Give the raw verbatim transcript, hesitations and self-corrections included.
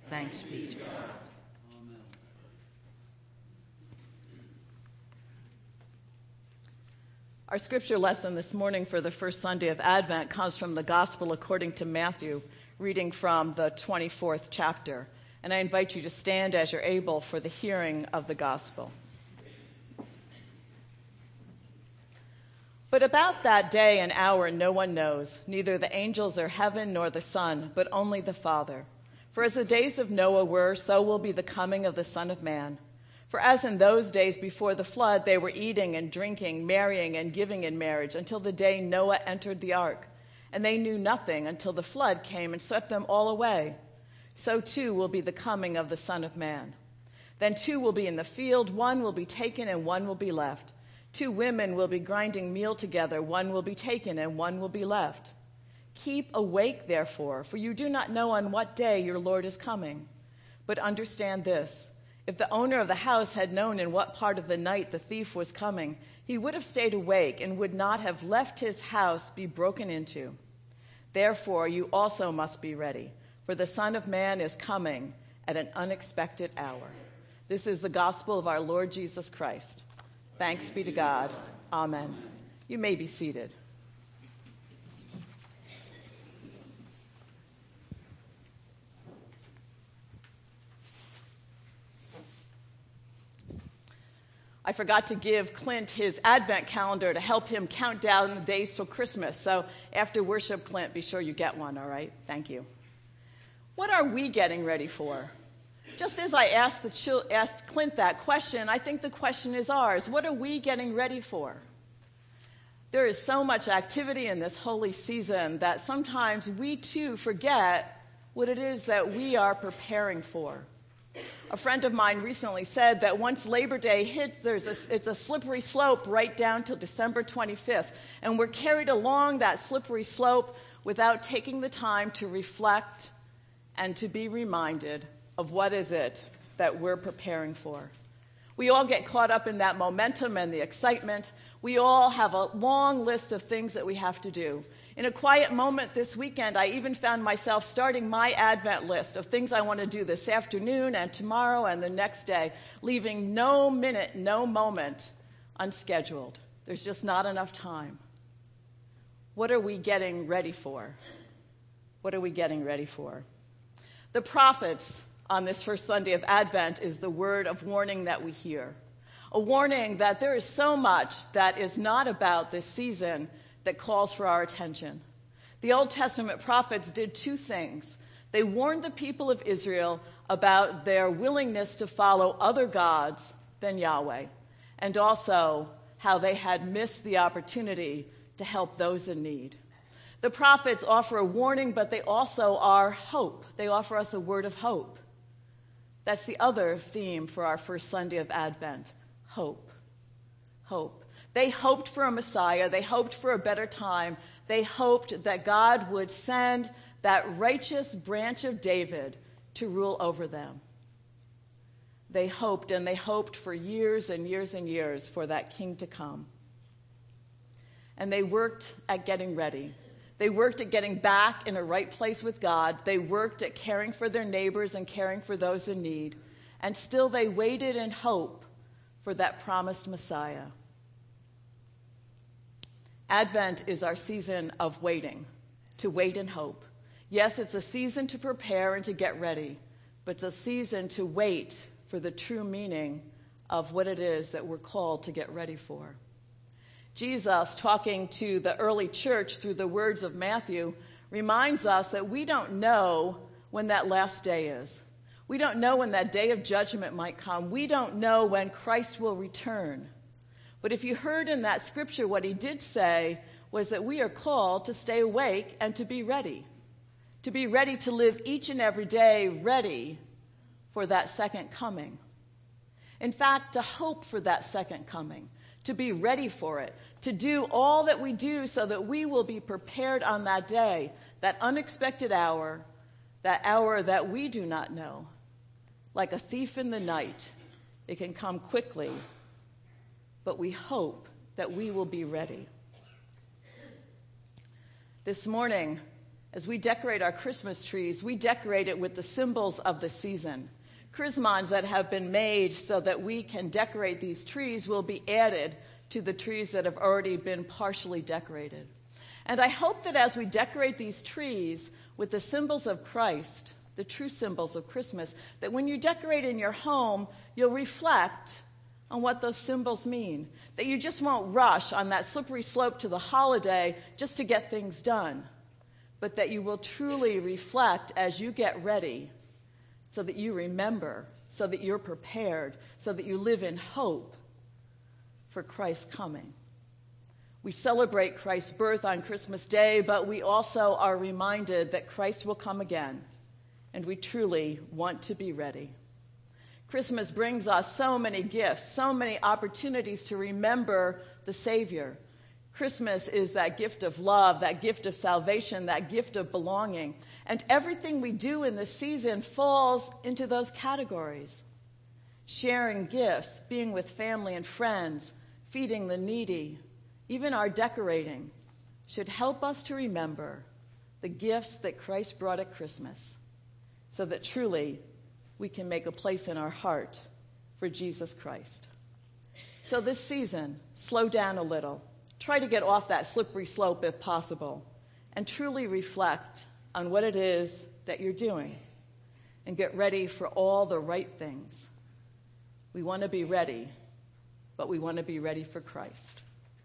Thanks be to God. Amen. Our scripture lesson this morning for the first Sunday of Advent comes from the Gospel according to Matthew, reading from the twenty-fourth chapter. And I invite you to stand as you're able for the hearing of the Gospel. But about that day and hour no one knows, neither the angels or heaven nor the Son, but only the Father. For as the days of Noah were, so will be the coming of the Son of Man. For as in those days before the flood, they were eating and drinking, marrying and giving in marriage, until the day Noah entered the ark. And they knew nothing until the flood came and swept them all away. So too will be the coming of the Son of Man. Then two will be in the field, one will be taken and one will be left. Two women will be grinding meal together, one will be taken and one will be left. Keep awake, therefore, for you do not know on what day your Lord is coming. But understand this, if the owner of the house had known in what part of the night the thief was coming, he would have stayed awake and would not have left his house be broken into. Therefore, you also must be ready, for the Son of Man is coming at an unexpected hour. This is the gospel of our Lord Jesus Christ. Thanks be to God. Amen. You may be seated. I forgot to give Clint his Advent calendar to help him count down the days till Christmas. So after worship, Clint, be sure you get one, all right? Thank you. What are we getting ready for? Just as I asked, the chil- asked Clint that question, I think the question is ours. What are we getting ready for? There is so much activity in this holy season that sometimes we too forget what it is that we are preparing for. A friend of mine recently said that once Labor Day hits, there's a, it's a slippery slope right down till December twenty-fifth, and we're carried along that slippery slope without taking the time to reflect and to be reminded of what is it that we're preparing for. We all get caught up in that momentum and the excitement. We all have a long list of things that we have to do. In a quiet moment this weekend, I even found myself starting my Advent list of things I want to do this afternoon and tomorrow and the next day, leaving no minute, no moment unscheduled. There's just not enough time. What are we getting ready for? What are we getting ready for? The prophets on this first Sunday of Advent is the word of warning that we hear. A warning that there is so much that is not about this season that calls for our attention. The Old Testament prophets did two things. They warned the people of Israel about their willingness to follow other gods than Yahweh, and also how they had missed the opportunity to help those in need. The prophets offer a warning, but they also are hope. They offer us a word of hope. That's the other theme for our first Sunday of Advent, hope. Hope. They hoped for a Messiah. They hoped for a better time. They hoped that God would send that righteous branch of David to rule over them. They hoped, and they hoped for years and years and years for that king to come. And they worked at getting ready. They worked at getting back in a right place with God. They worked at caring for their neighbors and caring for those in need. And still they waited in hope for that promised Messiah. Advent is our season of waiting, to wait in hope. Yes, it's a season to prepare and to get ready, but it's a season to wait for the true meaning of what it is that we're called to get ready for. Jesus, talking to the early church through the words of Matthew, reminds us that we don't know when that last day is. We don't know when that day of judgment might come. We don't know when Christ will return. But if you heard in that scripture, what he did say was that we are called to stay awake and to be ready, to be ready to live each and every day ready for that second coming. In fact, to hope for that second coming, to be ready for it, to do all that we do so that we will be prepared on that day, that unexpected hour, that hour that we do not know. Like a thief in the night, it can come quickly, but we hope that we will be ready. This morning, As we decorate our Christmas trees, we decorate it with the symbols of the season. Chrismons that have been made so that we can decorate these trees will be added to the trees that have already been partially decorated. And I hope that as we decorate these trees with the symbols of Christ, the true symbols of Christmas, that when you decorate in your home, you'll reflect on what those symbols mean. That you just won't rush on that slippery slope to the holiday just to get things done, but that you will truly reflect as you get ready so that you remember, so that you're prepared, so that you live in hope for Christ's coming. We celebrate Christ's birth on Christmas Day, but we also are reminded that Christ will come again, and we truly want to be ready. Christmas brings us so many gifts, so many opportunities to remember the Savior. Christmas is that gift of love, that gift of salvation, that gift of belonging. And everything we do in this season falls into those categories. Sharing gifts, being with family and friends, feeding the needy, even our decorating, should help us to remember the gifts that Christ brought at Christmas, so that truly we can make a place in our heart for Jesus Christ. So this season, slow down a little. Try to get off that slippery slope if possible, and truly reflect on what it is that you're doing, and get ready for all the right things. We want to be ready, but we want to be ready for Christ.